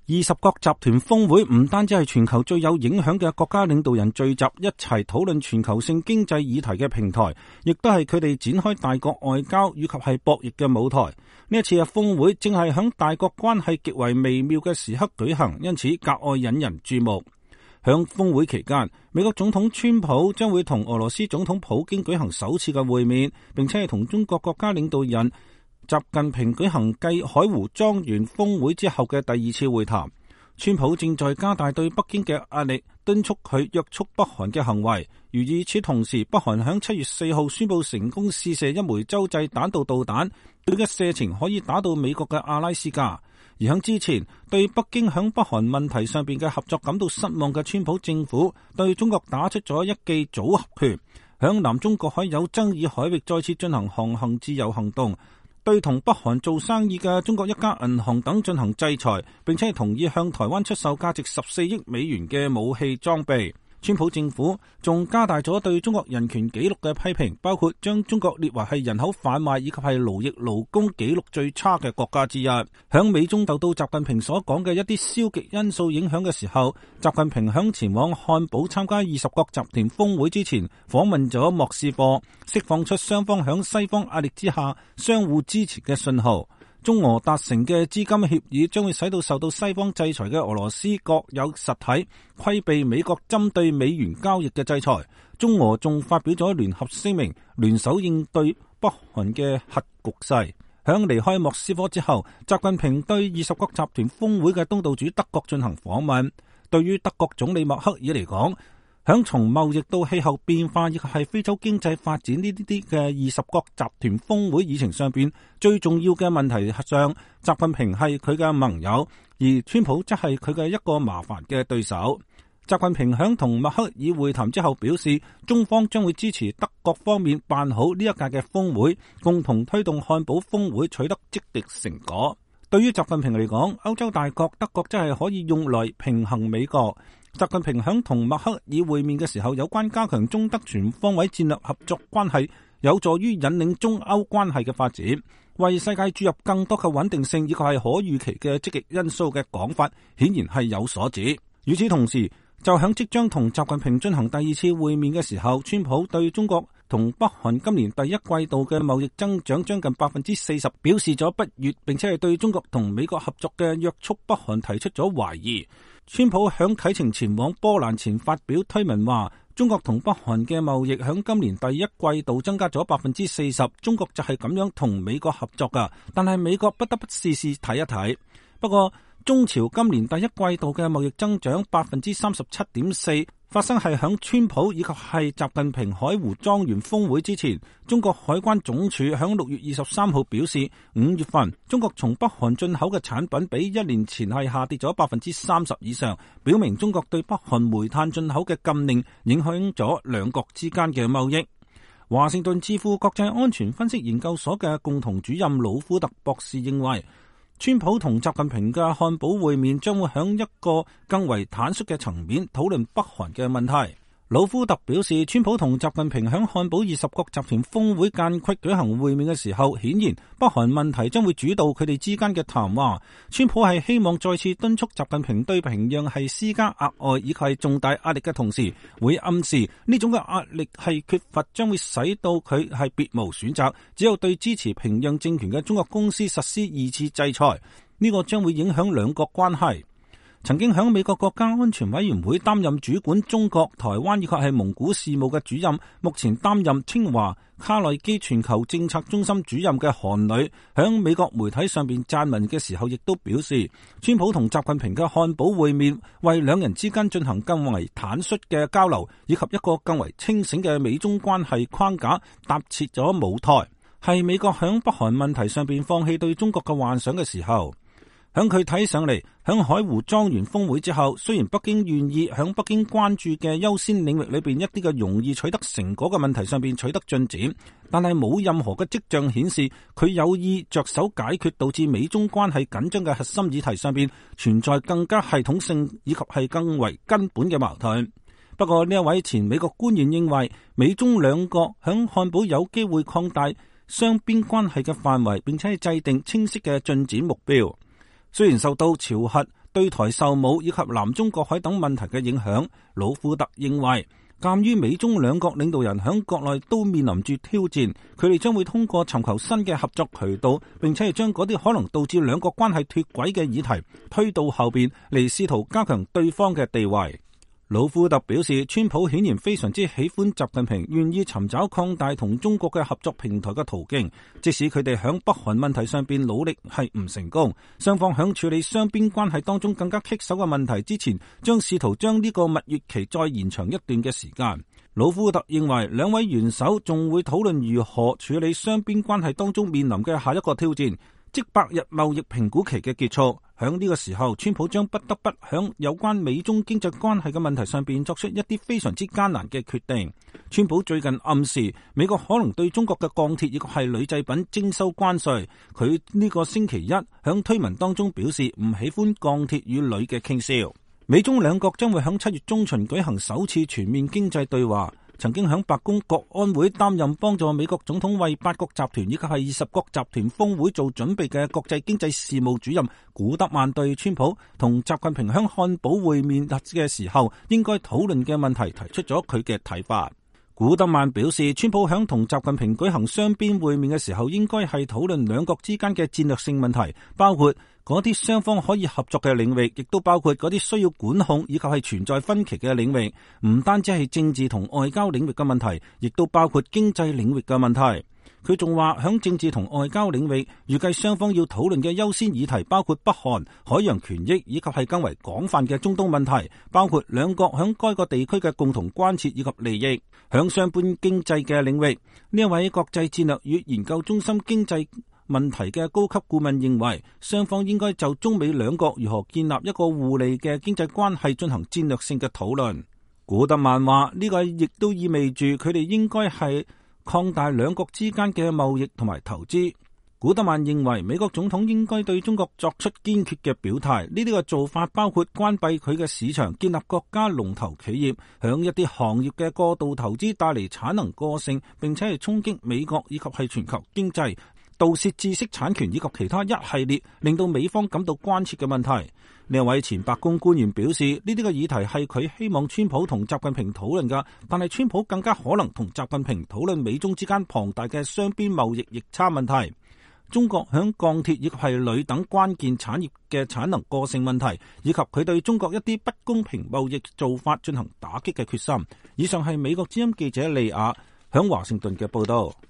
20國集團峰會唔單止係全球最有影響嘅國家領導人聚集一齊討論全球性經濟議題嘅平台，亦都係佢哋展開大國外交以及係博弈嘅舞台。呢一次嘅峰會正係響大國關係極為微妙嘅時刻舉行，因此格外引人注目。響峰會期間，美國總統川普將會同俄羅斯總統普京舉行首次嘅會面，並且係同中國國家領導人習近平舉行繼海湖莊園峰會之後嘅第二次會談。川普正在加大對北京嘅壓力，敦促佢約束北韓嘅行為。而與此同時，北韓響7月4號宣布成功試射一枚洲際彈道導彈，佢嘅射程可以打到美國嘅阿拉斯加。而響之前對北京響北韓問題上邊嘅合作感到失望嘅川普政府，對中國打出咗一記組合拳，響南中國海有爭議海域再次進行航行自由行動，對同北韓做生意嘅中國一家銀行等進行制裁，並且同意向台灣出售價值14億美元嘅武器裝備。川普政府仲加大咗對中國人權紀錄嘅批評，包括將中國列為係人口販賣以及係勞役勞工紀錄最差嘅國家之一。響美中受到習近平所講嘅一啲消極因素影響嘅時候，習近平響前往漢堡參加20國集團峰會之前，訪問咗莫斯科，釋放出雙方響西方壓力之下相互支持嘅信號。中俄達成嘅資金協議將會使到受到西方制裁嘅俄羅斯國有實體規避美國針對美元交易嘅制裁。中俄仲發表咗聯合聲明，聯手應對北韓嘅核局勢。響離開莫斯科之後，習近平對20國集團峰會嘅東道主德國進行訪問。對於德國總理默克爾嚟講，響從貿易到氣候變化以及係非洲經濟發展呢啲嘅20國集團峰會議程上邊最重要嘅問題上，習近平係佢嘅盟友，而川普則係佢嘅一個麻煩嘅對手。習近平響同默克爾會談之後表示，中方將會支持德國方面辦好呢一屆嘅峰會，共同推動漢堡峰會取得積極成果。對於習近平嚟講，歐洲大國德國真係可以用來平衡美國。習近平響同默克爾會面嘅時候，有關加強中德全方位戰略合作關係，有助於引領中歐關係嘅發展，為世界注入更多嘅穩定性以及係可預期嘅積極因素嘅講法，顯然係有所指。與此同時，就響即將同習近平進行第二次會面嘅時候，川普對中國同北韓今年第一季度嘅貿易增長將近40%表示咗不悅，並且係對中國同美國合作嘅約束北韓提出咗懷疑。川普響啟程前往波蘭前發表推文話，中國同北韓嘅貿易響今年第一季度增加咗40%，中國就係咁樣同美國合作噶，但係美國不得不試試睇一睇。不過中朝今年第一季度嘅貿易增長37.4%，發生係響川普以及係習近平海湖莊園峰會之前。中國海關總署響6月23號表示，5月份中國從北韓進口嘅產品比1年前係下跌咗30%以上，表明中國對北韓煤炭進口嘅禁令影響咗兩國之間嘅貿易。華盛頓智庫國際安全分析研究所嘅共同主任魯夫特博士認為，川普同習近平嘅漢堡會面將會響一個更為坦率嘅層面討論北韓嘅問題。魯夫特表示，川普同習近平響漢堡20國集團峰會間隙舉行會面嘅時候，顯然北韓問題將會主導佢哋之間嘅談話。川普係希望再次敦促習近平對平壤係施加額外以及係重大壓力嘅同時，會暗示呢種嘅壓力係缺乏，將會使到佢係別無選擇，只有對支持平壤政權嘅中國公司實施2次制裁。呢個將會影響兩國關係。曾經響美國國家安全委員會擔任主管中國、台灣以及係蒙古事務嘅主任，目前擔任清華卡內基全球政策中心主任嘅韓磊，響美國媒體上邊撰文嘅時候，亦都表示，川普同習近平嘅漢堡會面為兩人之間進行更為坦率嘅交流，以及一個更為清醒嘅美中關係框架搭設咗舞台，係美國響北韓問題上邊放棄對中國嘅幻想嘅時候。響佢睇上嚟，響海湖莊園峰會之後，雖然北京願意響北京關注嘅優先領域裏邊一啲嘅容易取得成果嘅問題上邊取得進展，但係冇任何嘅跡象顯示佢有意着手解決導致美中關係緊張嘅核心議題上邊存在更加系統性以及係更為根本嘅矛盾。不過呢一位前美國官員認為，美中兩國響漢堡有機會擴大雙邊關係嘅範圍，並且係制定清晰嘅進展目標。雖然受到朝核對台售武以及南中國海等問題嘅影響，魯庫特認為，鑒於美中兩國領導人響國內都面臨住挑戰，佢哋將會通過尋求新嘅合作渠道，並且係將嗰啲可能導致兩國關係脫軌嘅議題推到後邊嚟，試圖加強對方嘅地位。魯庫特表示，川普顯然非常之喜歡習近平，願意尋找擴大同中國嘅合作平台嘅途徑，即使佢哋響北韓問題上邊努力係唔成功，雙方響處理雙邊關係當中更加棘手嘅問題之前，將試圖將呢個蜜月期再延長一段嘅時間。魯庫特認為，兩位元首仲會討論如何處理雙邊關係當中面臨嘅下一個挑戰，即百日貿易評估期嘅結束。響呢個時候，川普將不得不響有關美中經濟關係嘅問題上邊作出一啲非常之艱難嘅決定。川普最近暗示美國可能對中國嘅鋼鐵亦係鋁製品徵收關稅。佢呢個星期一響推文當中表示唔喜歡鋼鐵與鋁嘅傾銷。美中兩國將會響7月中旬舉行首次全面經濟對話。曾經響白宮國安會擔任幫助美國總統為8國集團以及係20國集團峰會做準備嘅國際經濟事務主任古德曼對川普同習近平響漢堡會面嘅時候應該討論嘅問題提出咗佢嘅睇法。古德曼表示，川普響同習近平舉行雙邊會面嘅時候，應該係討論兩國之間嘅戰略性問題，包括嗰啲雙方可以合作嘅領域，亦都包括嗰啲需要管控以及係存在分歧嘅領域。唔單止係政治同外交領域嘅問題，亦都包括經濟領域嘅問題。佢仲話，響政治同外交領域，預計雙方要討論嘅優先議題包括北韓、海洋權益以及係更為廣泛嘅中東問題，包括兩國響該個地區嘅共同關切以及利益。響雙邊經濟嘅領域，呢一位國際戰略與研究中心經濟問題嘅高級顧問認為，雙方應該就中美兩國如何建立一個互利嘅經濟關係進行戰略性嘅討論。古特曼話，呢個亦都意味住佢哋應該係擴大兩國之間嘅貿易同埋投資。古特曼認為，美國總統應該對中國作出堅決嘅表態，呢啲嘅做法包括關閉佢嘅市場，建立國家龍頭企業，向一啲行業嘅過度投資帶嚟產能過剩，並且係衝擊美國以及係全球經濟，盜竊知識產權以及其他一系列令到美方感到關切嘅問題。呢位前白宮官員表示，呢啲嘅議題係佢希望川普同習近平討論㗎，但係川普更加可能同習近平討論美中之間龐大嘅雙邊貿易逆差問題，中國響鋼鐵以及係鋁等關鍵產業嘅產能過剩問題，以及佢對中國一啲不公平貿易做法進行打擊嘅決心。以上係美國之音記者利亞響華盛頓嘅報道。